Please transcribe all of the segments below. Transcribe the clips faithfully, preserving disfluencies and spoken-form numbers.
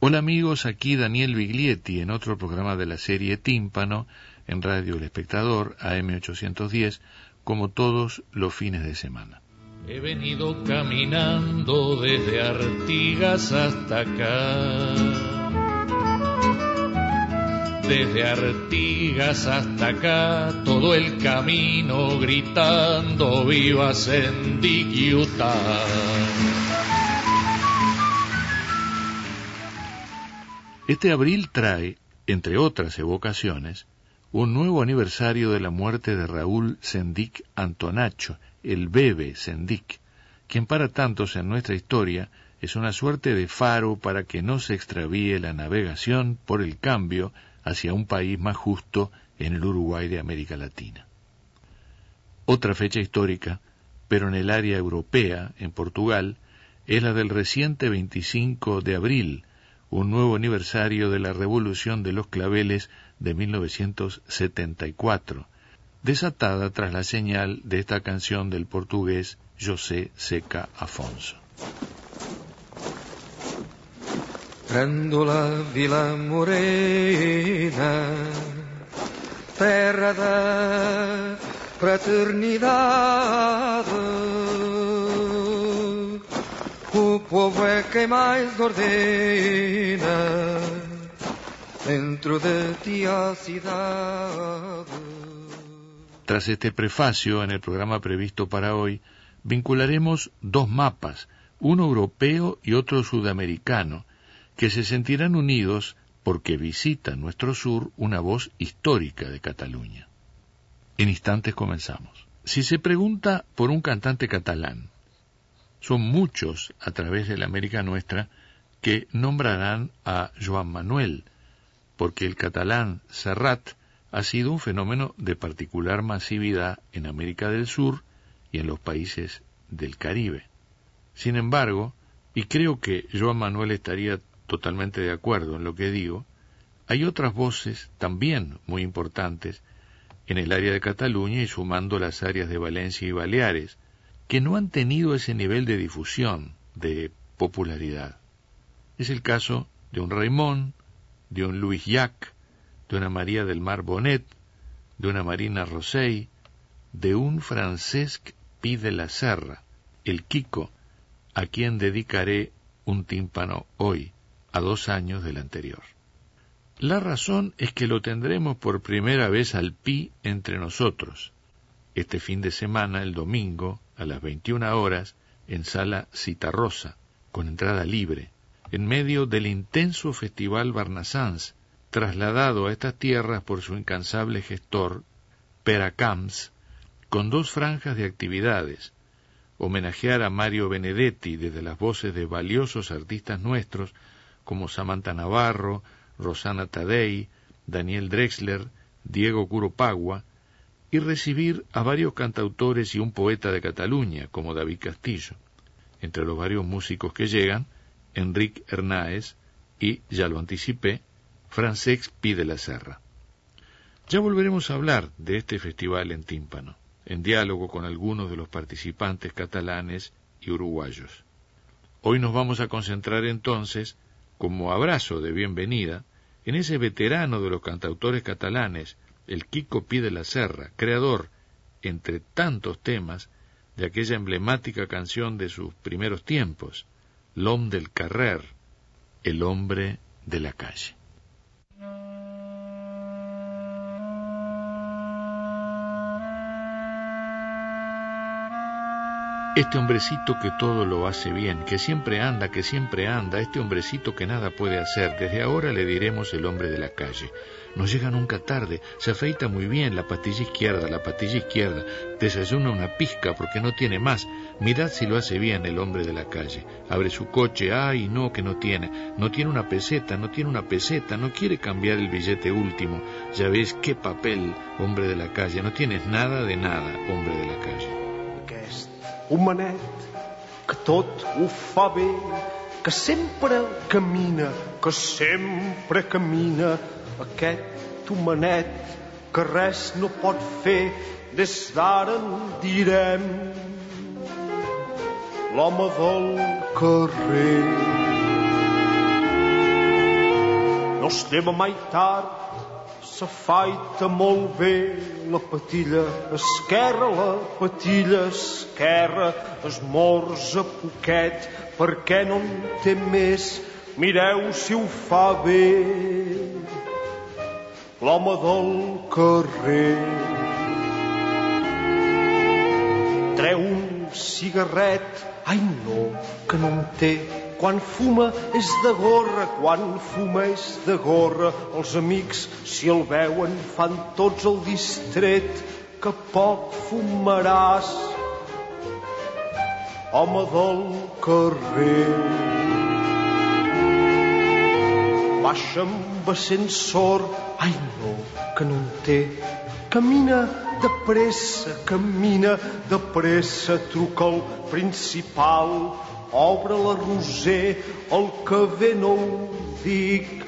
Hola amigos, aquí Daniel Biglietti en otro programa de la serie Tímpano en Radio El Espectador A M ochocientos diez, como todos los fines de semana. He venido caminando desde Artigas hasta acá, desde Artigas hasta acá, todo el camino gritando viva Sendik Utah. Este abril trae, entre otras evocaciones, un nuevo aniversario de la muerte de Raúl Sendik Antonacho, el Bebe Sendik, quien para tantos en nuestra historia es una suerte de faro para que no se extravíe la navegación por el cambio hacia un país más justo en el Uruguay de América Latina. Otra fecha histórica, pero en el área europea, en Portugal, es la del reciente veinticinco de abril, un nuevo aniversario de la Revolución de los Claveles de mil novecientos setenta y cuatro, desatada tras la señal de esta canción del portugués José Seca Afonso. Grândola Vila Morena, terra da fraternidade, o povo é quem mais ordena dentro de ti a cidade. Tras este prefacio, en el programa previsto para hoy, vincularemos dos mapas, uno europeo y otro sudamericano, que se sentirán unidos porque visita nuestro sur una voz histórica de Cataluña. En instantes comenzamos. Si se pregunta por un cantante catalán, son muchos a través de la América nuestra que nombrarán a Joan Manuel, porque el catalán Serrat ha sido un fenómeno de particular masividad en América del Sur y en los países del Caribe. Sin embargo, y creo que Joan Manuel estaría totalmente de acuerdo en lo que digo, hay otras voces también muy importantes en el área de Cataluña y sumando las áreas de Valencia y Baleares, que no han tenido ese nivel de difusión, de popularidad. Es el caso de un Raimon, de un Luis Llach, de una María del Mar Bonet, de una Marina Rosell, de un Francesc Pi de la Serra, el Kiko, a quien dedicaré un tímpano hoy, a dos años del anterior. La razón es que lo tendremos por primera vez al Pi entre nosotros, este fin de semana, el domingo, a las veintiuna horas, en Sala Citarrosa, con entrada libre, en medio del intenso Festival Barnassans, trasladado a estas tierras por su incansable gestor, Pere Camps, con dos franjas de actividades: homenajear a Mario Benedetti desde las voces de valiosos artistas nuestros como Samantha Navarro, Rosana Tadei, Daniel Drexler, Diego Curopagua, y recibir a varios cantautores y un poeta de Cataluña, como David Castillo. Entre los varios músicos que llegan, Enric Hernáez y, ya lo anticipé, Francesc Pi de la Serra. Ya volveremos a hablar de este festival en tímpano, en diálogo con algunos de los participantes catalanes y uruguayos. Hoy nos vamos a concentrar entonces, como abrazo de bienvenida, en ese veterano de los cantautores catalanes, el Kiko Pi de la Serra, creador, entre tantos temas, de aquella emblemática canción de sus primeros tiempos, L'homme del carrer, el hombre de la calle. Este hombrecito que todo lo hace bien, que siempre anda, que siempre anda, este hombrecito que nada puede hacer, desde ahora le diremos el hombre de la calle. No llega nunca tarde, se afeita muy bien, la patilla izquierda, la patilla izquierda, desayuna una pizca porque no tiene más. Mirad si lo hace bien el hombre de la calle. Abre su coche, ay no, que no tiene, no tiene una peseta, no tiene una peseta, no quiere cambiar el billete último. Ya ves qué papel, hombre de la calle, no tienes nada de nada, hombre de la calle. Homenet, que tot ho fa bé, que sempre camina, que sempre camina, aquest homenet que res no pot fer, des d'ara en direm l'home del carrer. no estem mai tard, s'afaita molt bé la patilla, esquerra la patilla, esquerra, esmorza poquet, perquè no en té més, mireu si ho fa bé. L'home del carrer treu un cigarret, ai no, que no en té. Quan fuma és de gorra, quan fuma és de gorra. Els amics, si el veuen, fan tots el distret, que poc fumaràs, home del carrer. Baixa amb ascensor, ai no, que no en té. Camina de pressa, camina de pressa, truca al principal, obre la Roser, el que ve no ho dic,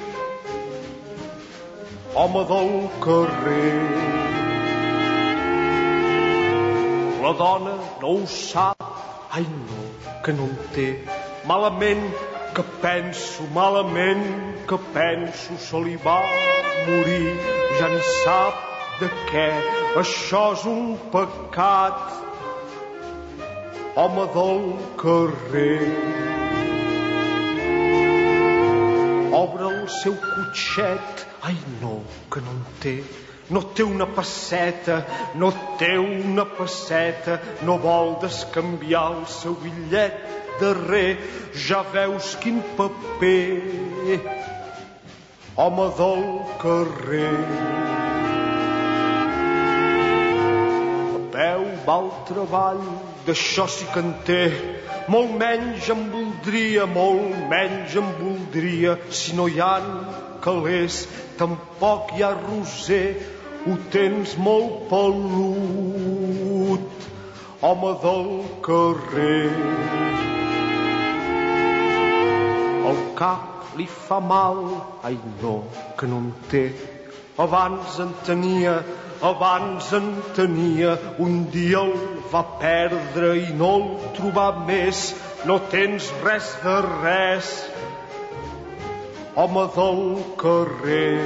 home del carrer. La dona no ho sap, ai no, que no en té. Malament que penso, malament que penso, se li va morir, ja ni sap de què, això és un pecat, home del carrer. Obre el seu cotxet, ai no, que no en té. No té una pesseta, no té una pesseta, no vol descanviar el seu bitllet darrer, ja veus quin paper, home del carrer. A peu va al treball, d'això sí que en té, molt menys em voldria, molt menys em voldria, si no hi ha calés, tampoc hi ha roser, ho tens molt pelut, home del carrer. El cap li fa mal, ai no, que no en té, abans en tenia, abans en tenia, un dia el va perdre i no el trobà més, no tens res de res, home del carrer,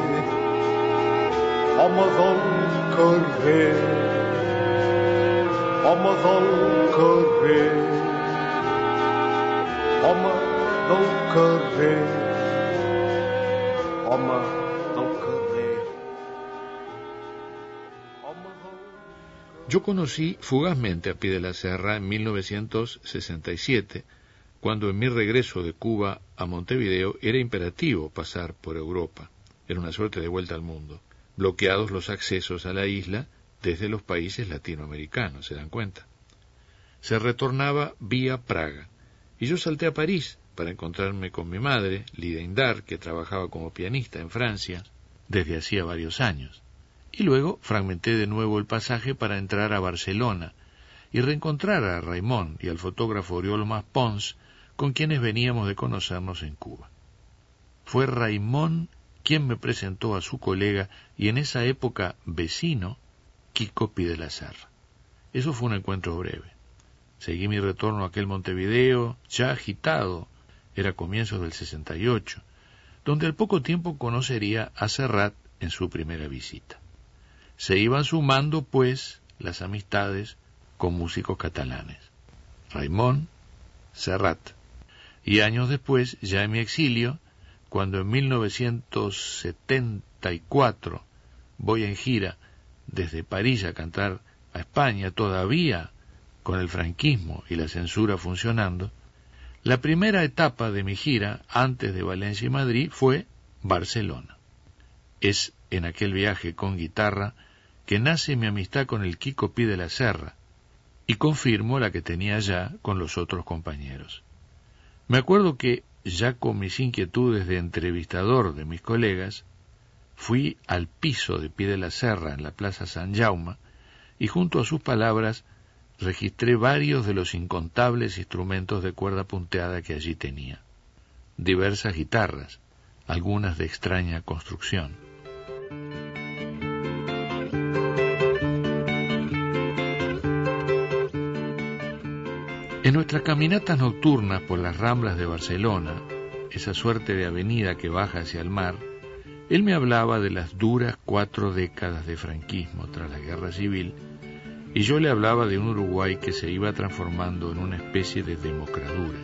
home del carrer, home del carrer, home del carrer, home del carrer. Yo conocí fugazmente a Pi de la Serra en mil novecientos sesenta y siete, cuando en mi regreso de Cuba a Montevideo era imperativo pasar por Europa. Era una suerte de vuelta al mundo. Bloqueados los accesos a la isla desde los países latinoamericanos, ¿se dan cuenta? Se retornaba vía Praga, y yo salté a París para encontrarme con mi madre, Lida Indar, que trabajaba como pianista en Francia desde hacía varios años. Y luego fragmenté de nuevo el pasaje para entrar a Barcelona y reencontrar a Raimon y al fotógrafo Oriol Mas Pons, con quienes veníamos de conocernos en Cuba. Fue Raimon quien me presentó a su colega y en esa época vecino, Quico Pi de la Serra. Eso fue un encuentro breve. Seguí mi retorno a aquel Montevideo, ya agitado, era comienzos del sesenta y ocho, donde al poco tiempo conocería a Serrat en su primera visita. Se iban sumando, pues, las amistades con músicos catalanes. Raimon, Serrat. Y años después, ya en mi exilio, cuando en mil novecientos setenta y cuatro voy en gira desde París a cantar a España, todavía con el franquismo y la censura funcionando, la primera etapa de mi gira, antes de Valencia y Madrid, fue Barcelona. Es en aquel viaje con guitarra que nace mi amistad con el Quico Pi de la Serra, y confirmo la que tenía ya con los otros compañeros. Me acuerdo que, ya con mis inquietudes de entrevistador de mis colegas, fui al piso de Pi de la Serra en la Plaza San Jaume, y junto a sus palabras registré varios de los incontables instrumentos de cuerda punteada que allí tenía. Diversas guitarras, algunas de extraña construcción. En nuestras caminatas nocturnas por las Ramblas de Barcelona, esa suerte de avenida que baja hacia el mar, Él me hablaba de las duras cuatro décadas de franquismo tras la guerra civil, y yo le hablaba de un Uruguay que se iba transformando en una especie de democradura.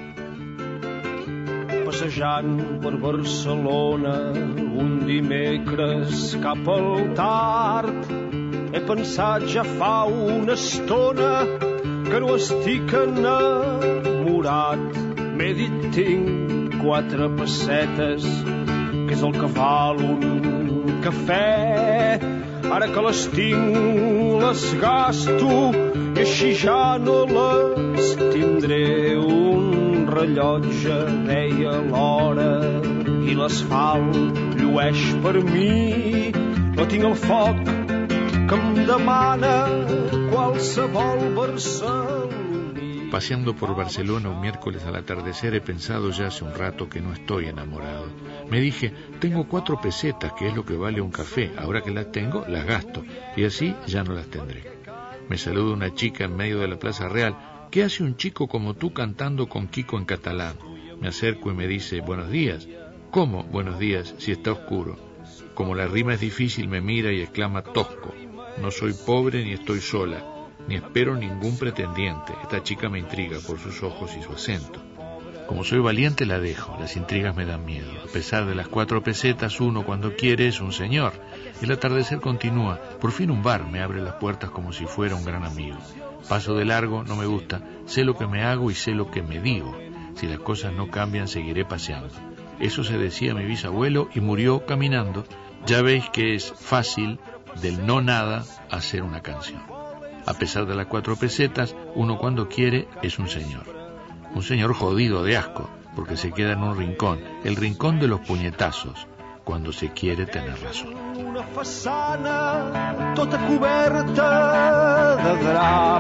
Passejant per Barcelona un dimecres cap al tard, he pensat ja fa una estona que no estic enamorat. M'he dit tinc quatre pessetes, que és el que val un cafè. Ara que les tinc les gasto i així ja no les tindré. Un rellotge deia l'hora i l'asfalt llueix per mi. No tinc el foc que em demana qualsevol barceloní. Paseando por Barcelona un miércoles al atardecer he pensado ya hace un rato que no estoy enamorado. Me dije, tengo cuatro pesetas, que es lo que vale un café. Ahora que las tengo, las gasto, y así ya no las tendré. Me saluda una chica en medio de la Plaza Real. ¿Qué hace un chico como tú cantando con Kiko en catalán? Me acerco y me dice, buenos días. ¿Cómo buenos días si está oscuro? Como la rima es difícil, me mira y exclama tosco. No soy pobre ni estoy sola, ni espero ningún pretendiente. Esta chica me intriga por sus ojos y su acento. Como soy valiente la dejo, las intrigas me dan miedo. A pesar de las cuatro pesetas, uno cuando quiere es un señor. El atardecer continúa, por fin un bar me abre las puertas como si fuera un gran amigo. Paso de largo, no me gusta, sé lo que me hago y sé lo que me digo. Si las cosas no cambian, seguiré paseando. Eso se decía mi bisabuelo y murió caminando. Ya veis que es fácil del no nada hacer una canción. A pesar de las cuatro pesetas, uno cuando quiere es un señor. Un señor jodido de asco, porque se queda en un rincón, el rincón de los puñetazos, cuando se quiere tener razón. Una façana tota coberta de drap.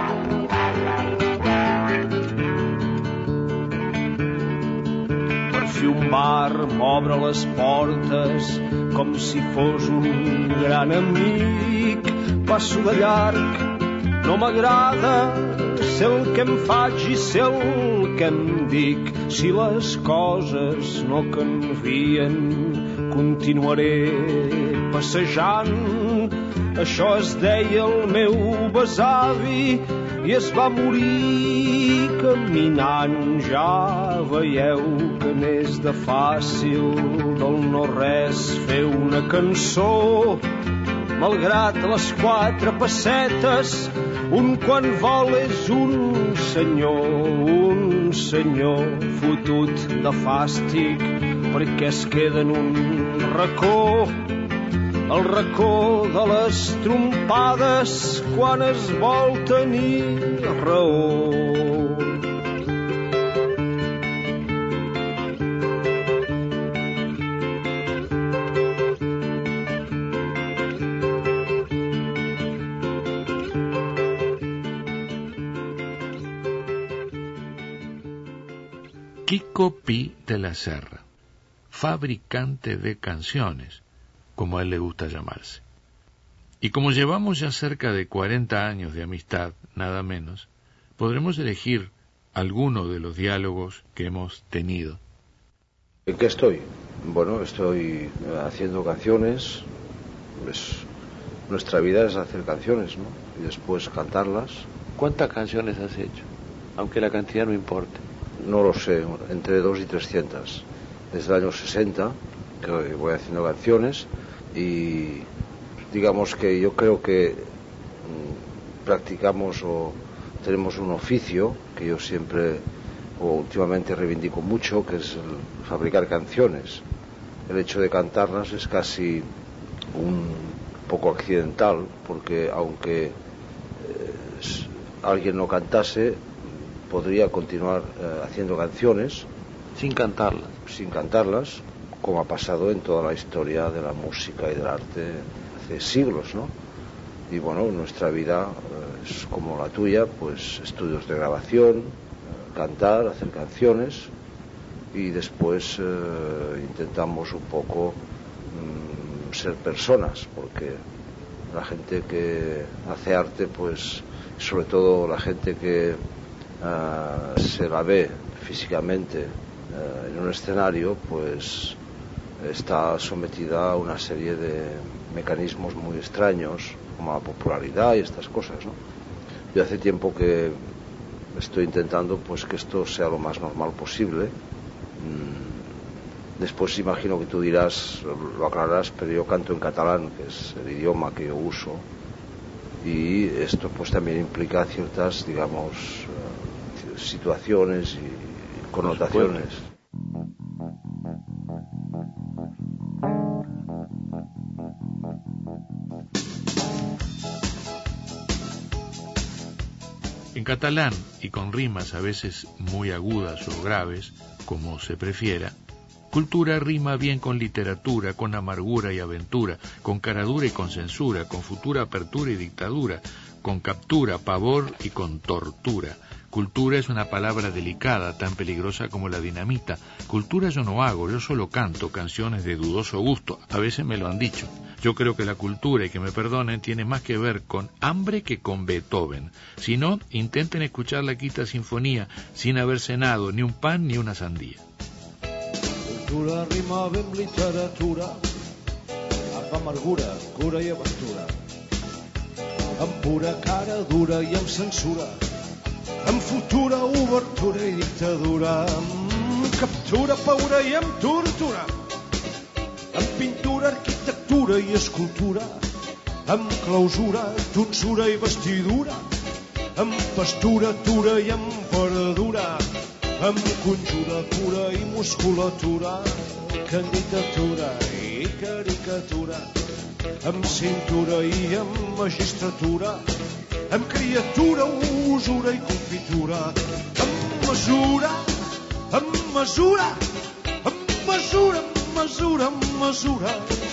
Per fi un bar m'obre les portes com si fos un gran amic. Passo de llarg, no m'agrada ser el que em faig i ser el que em dic. Si les coses no canvien, continuaré passejant. Això es deia el meu besavi i es va morir caminant. Ja veieu que n'és de fàcil del no-res fer una cançó. Malgrat les quatre pessetes, un quan vol és un senyor, un senyor fotut de fàstic, perquè es queda en un racó, el racó de les trompades quan es vol tenir raó. Kiko Pi de la Serra, fabricante de canciones, como a él le gusta llamarse. Y como llevamos ya cerca de cuarenta años de amistad, nada menos, podremos elegir alguno de los diálogos que hemos tenido. ¿En qué estoy? Bueno, estoy haciendo canciones. Pues, nuestra vida es hacer canciones, ¿no? Y después cantarlas. ¿Cuántas canciones has hecho? Aunque la cantidad no importe. No lo sé, entre dos y trescientas. Desde el año sesenta que voy haciendo canciones y digamos que yo creo que mmm, practicamos o tenemos un oficio que yo siempre o últimamente reivindico mucho, que es el fabricar canciones. El hecho de cantarlas es casi un poco accidental, porque aunque eh, alguien no cantase, podría continuar eh, haciendo canciones sin cantarlas, sin cantarlas, como ha pasado en toda la historia de la música y del arte hace siglos, ¿no? Y bueno, nuestra vida eh, es como la tuya, pues estudios de grabación, eh, cantar, hacer canciones y después eh, intentamos un poco mm, ser personas, porque la gente que hace arte, pues sobre todo la gente que Uh, se la ve físicamente uh, en un escenario, pues está sometida a una serie de mecanismos muy extraños, como la popularidad y estas cosas, ¿no? Yo hace tiempo que estoy intentando pues que esto sea lo más normal posible. Después imagino que tú dirás, lo aclararás, pero yo canto en catalán, que es el idioma que yo uso, y esto pues también implica ciertas, digamos, situaciones y connotaciones. En catalán, y con rimas a veces muy agudas o graves, como se prefiera, cultura rima bien con literatura, con amargura y aventura, con caradura y con censura, con futura apertura y dictadura, con captura, pavor y con tortura. Cultura es una palabra delicada, tan peligrosa como la dinamita. Cultura yo no hago, yo solo canto canciones de dudoso gusto. A veces me lo han dicho. Yo creo que la cultura, y que me perdonen, tiene más que ver con hambre que con Beethoven. Si no, intenten escuchar la quinta sinfonía sin haber cenado ni un pan ni una sandía. Cultura rima bé amb literatura, amb amargura, cura i aventura, amb pura cara dura i amb censura, amb futura obertura i dictadura, amb captura, paura i amb tortura, amb pintura, arquitectura i escultura, amb clausura, tonsura i vestidura, amb pastura, tura i amb verdura, amb conjura, cura i musculatura, candidatura i caricatura, amb cintura i amb magistratura, amb criatura, usura i confitura, amb mesura, amb mesura, amb mesura, amb mesura, amb mesura.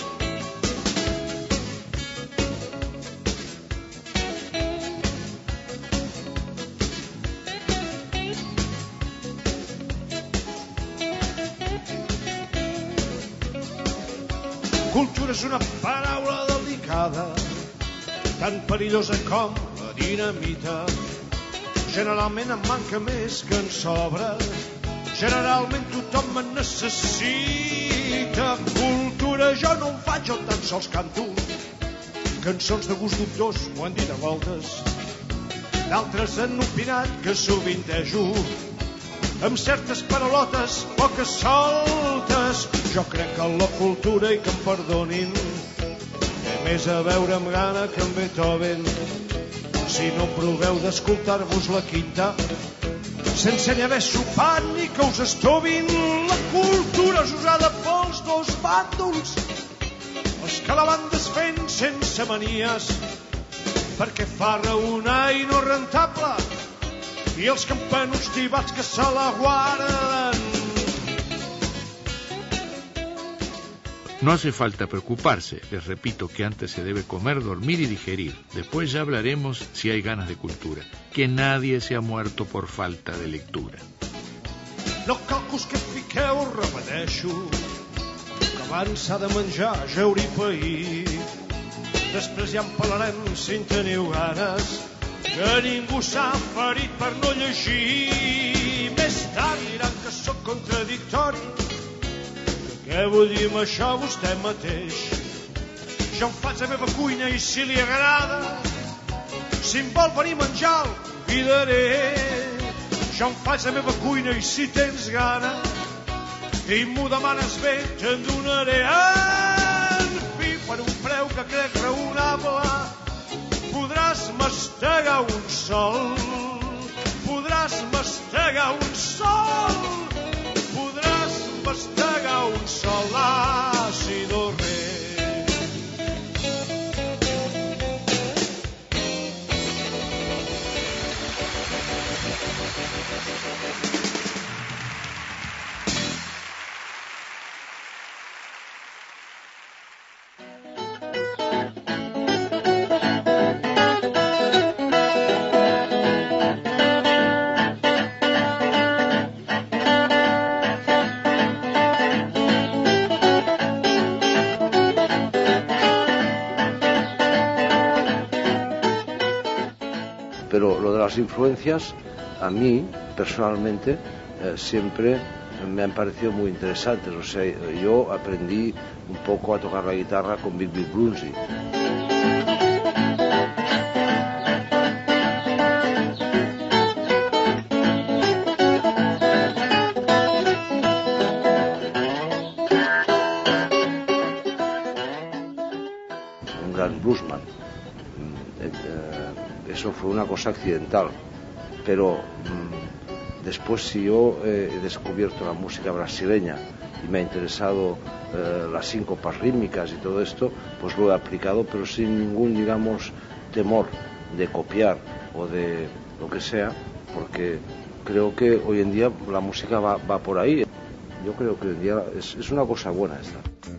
Cultura és una paraula delicada, tan perillosa com la dinamita. Generalment em manca més que en sobra, generalment tothom en necessita. Cultura jo no en faig, jo tan sols canto cançons de gust dubtós, m'ho han dit a voltes. D'altres han opinat que sovintejo amb certes paraulotes poques soltes. Jo crec que la cultura, i que em perdonin, té més a veure amb Gana que amb Beethoven. Si no proveu d'escoltar-vos la quinta sense ni haver sopat ni que us estovin, la cultura és usada pels dos bàndols, els que la van desfent sense manies, perquè fa raonar i no rentable, y els campanos tibats que se la guardan. No hace falta preocuparse, les repito que antes se debe comer, dormir y digerir. Después ya hablaremos si hay ganas de cultura. Que nadie se ha muerto por falta de lectura. No cal que us que fiqueu, repeteixo, que abans s'ha de menjar, jeure i pair. Després ja en parlarem si en teniu ganes, que ningú s'ha ferit per no llegir. Més tard diran que sóc contradictori. Què vull dir amb això vostè mateix? Jo em faig la meva cuina i si li agrada, si em vol venir a menjar el convidaré. Jo em faig la meva cuina i si tens gana i m'ho demanes bé te'n donaré. En fi, per un preu que crec raonable, podràs mastegar un sol, podràs mastegar un sol, podràs mastegar un sol àcido rei. Pero lo de las influencias, a mí, personalmente, eh, siempre me han parecido muy interesantes. O sea, yo aprendí un poco a tocar la guitarra con Big Bill Brunsey. Un gran bluesman. Eso fue una cosa accidental, pero mmm, después si yo eh, he descubierto la música brasileña y me ha interesado eh, las síncopas rítmicas y todo esto, pues lo he aplicado, pero sin ningún, digamos, temor de copiar o de lo que sea, porque creo que hoy en día la música va, va por ahí. Yo creo que hoy en día es, es una cosa buena esta.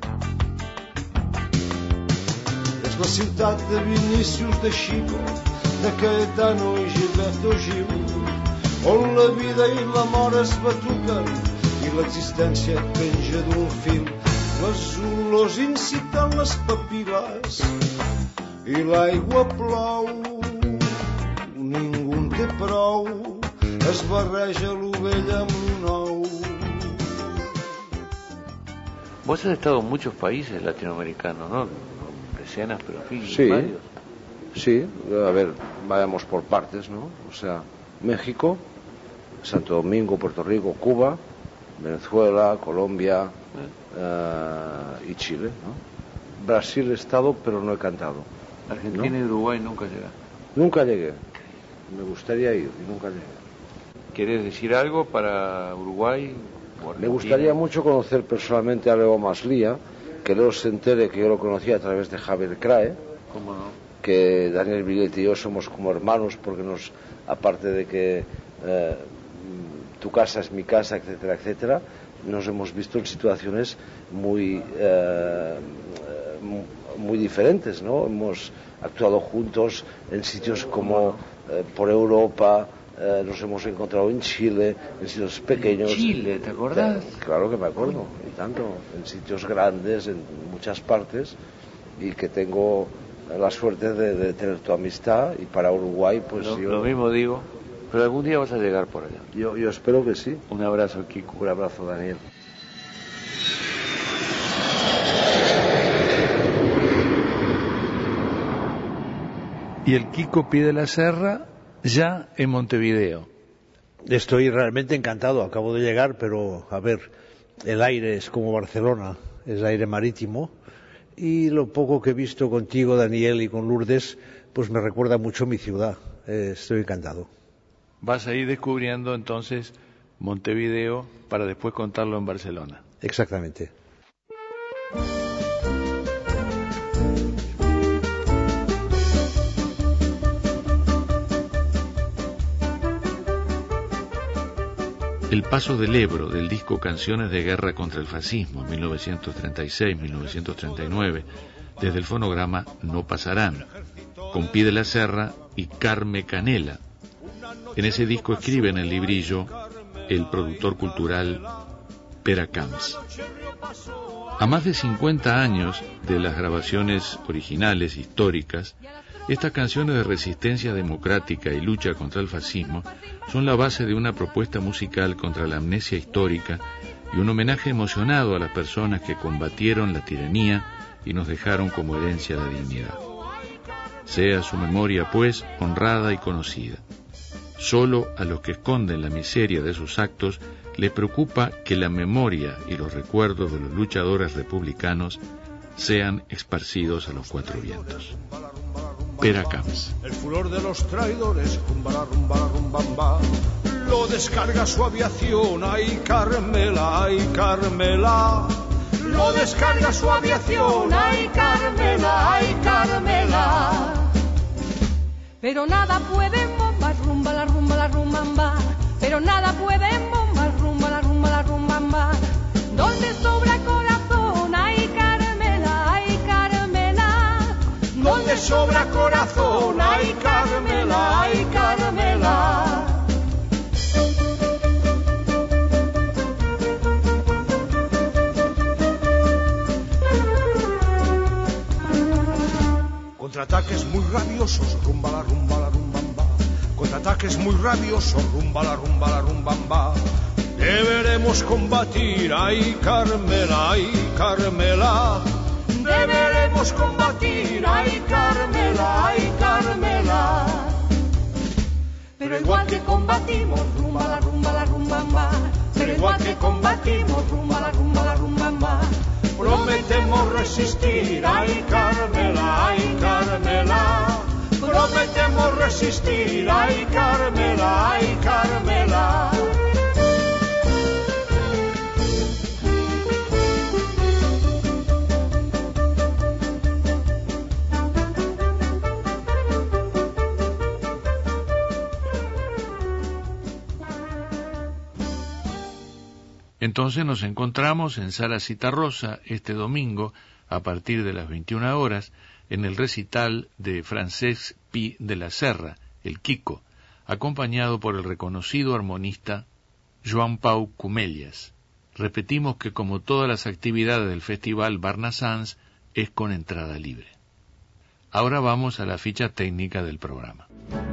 És la ciutat de Vinícius de Chico, de Caetano i Gilberto Gil, on la vida i la mort es batuquen i l'existència penja d'un fil. Les olors inciten les papil·les i l'aigua plou, ningú en té prou, es barreja l'ovella amb lo nou. Vos has estado en muchos países latinoamericanos, ¿no? Decenas, pero en fin, sí, varios. Sí, a ver, vayamos por partes, ¿no? O sea, México, Santo Domingo, Puerto Rico, Cuba, Venezuela, Colombia eh. Uh, y Chile, ¿no? Brasil he estado, pero no he cantado. Argentina, ¿no? Y Uruguay nunca llegaste. Nunca llegué. Me gustaría ir y nunca llegué. ¿Quieres decir algo para Uruguay? Me gustaría mucho conocer personalmente a Leo Maslía, que Leo se entere que yo lo conocía a través de Javier Crae. ¿Cómo no? Que Daniel Villetti y yo somos como hermanos, porque nos, aparte de que eh, tu casa es mi casa, etcétera, etcétera, nos hemos visto en situaciones muy eh, muy diferentes, ¿no? Hemos actuado juntos en sitios como eh, por Europa, eh, nos hemos encontrado en Chile, en sitios pequeños. ¿En Chile, te acordás? Eh, claro que me acuerdo, y tanto, en sitios grandes, en muchas partes, y que tengo la suerte de, de tener tu amistad, y para Uruguay pues lo, yo... Lo mismo digo, pero algún día vas a llegar por allá. Yo, yo espero que sí. Un abrazo, Kiko. Un abrazo, Daniel. Y el Kiko Pie de la Serra ya en Montevideo. Estoy realmente encantado, acabo de llegar, pero a ver, el aire es como Barcelona, es aire marítimo. Y lo poco que he visto contigo, Daniel, y con Lourdes, pues me recuerda mucho mi ciudad. Eh, estoy encantado. Vas a ir descubriendo entonces Montevideo para después contarlo en Barcelona. Exactamente. El paso del Ebro, del disco Canciones de Guerra contra el Fascismo, mil novecientos treinta y seis a mil novecientos treinta y nueve, desde el fonograma No Pasarán, con Pie de la Serra y Carme Canela. En ese disco escribe en el librillo el productor cultural Pere Camps. A más de cincuenta años de las grabaciones originales históricas, estas canciones de resistencia democrática y lucha contra el fascismo son la base de una propuesta musical contra la amnesia histórica y un homenaje emocionado a las personas que combatieron la tiranía y nos dejaron como herencia la dignidad. Sea su memoria, pues, honrada y conocida. Solo a los que esconden la miseria de sus actos les preocupa que la memoria y los recuerdos de los luchadores republicanos sean esparcidos a los cuatro vientos. Pere Camps. El furor de los traidores, rumbala, rumbala, rumbamba, lo descarga su aviación, ay Carmela, ay Carmela. Lo descarga su aviación, ay Carmela, ay Carmela. Pero nada puede bombar, rumbala, rumbala, rumbamba. Pero nada puede bombar, rumbala, rumbala, rumbamba. Donde sobra corazón, ay Carmela, ay Carmela. Donde sobra corazón, ay Carmela, ay Carmela. Contraataques muy rabiosos, rumbala, rumbala, rumbamba. Contraataques muy rabiosos, rumbala, rumbala, rumbamba. deberemos combatir, ay Carmela, ay Carmela. Deberemos combatir, ay Carmela, ay Carmela. Pero igual que combatimos, rumba la rumba la rumbamba. Pero igual que combatimos, rumba la rumba la rumbamba. Prometemos resistir, ay Carmela, ay Carmela. Prometemos resistir, ay Carmela, ay Carmela. Entonces nos encontramos en Sala Citarrosa este domingo a partir de las veintiuna horas en el recital de Francesc Pi de la Serra, el Quico, acompañado por el reconocido armonista Joan Pau Cumellas. Repetimos que como todas las actividades del Festival Barnasans es con entrada libre. Ahora vamos a la ficha técnica del programa.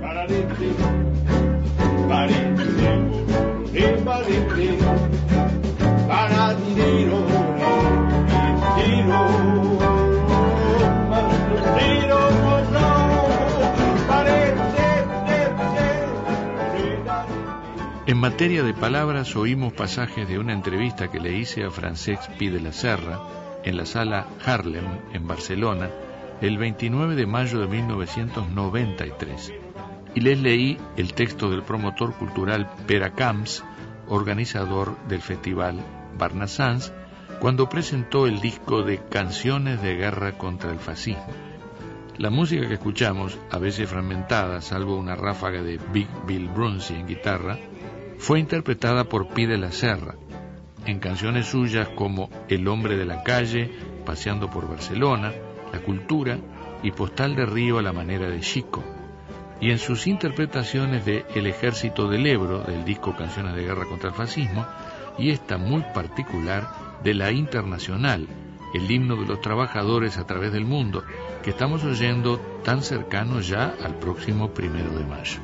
En materia de palabras oímos pasajes de una entrevista que le hice a Francesc Pi de la Serra en la sala Harlem en Barcelona el veintinueve de mayo de mil novecientos noventa y tres y les leí el texto del promotor cultural Pere Camps, organizador del festival Barnasans, cuando presentó el disco de Canciones de Guerra contra el Fascismo. La música que escuchamos, a veces fragmentada, salvo una ráfaga de Big Bill Brunsey en guitarra, fue interpretada por Pi de la Serra, en canciones suyas como El hombre de la calle, Paseando por Barcelona, La cultura y Postal de Río a la manera de Chico, y en sus interpretaciones de El ejército del Ebro, del disco Canciones de Guerra contra el Fascismo, y esta muy particular de La Internacional, el himno de los trabajadores a través del mundo, que estamos oyendo tan cercano ya al próximo primero de mayo.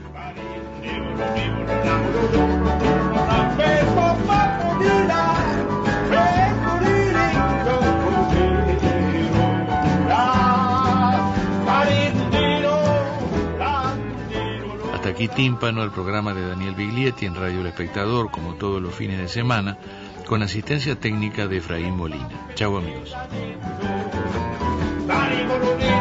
Hasta aquí Tímpano, el programa de Daniel Biglietti en Radio El Espectador, como todos los fines de semana, con asistencia técnica de Efraín Molina. Chau amigos.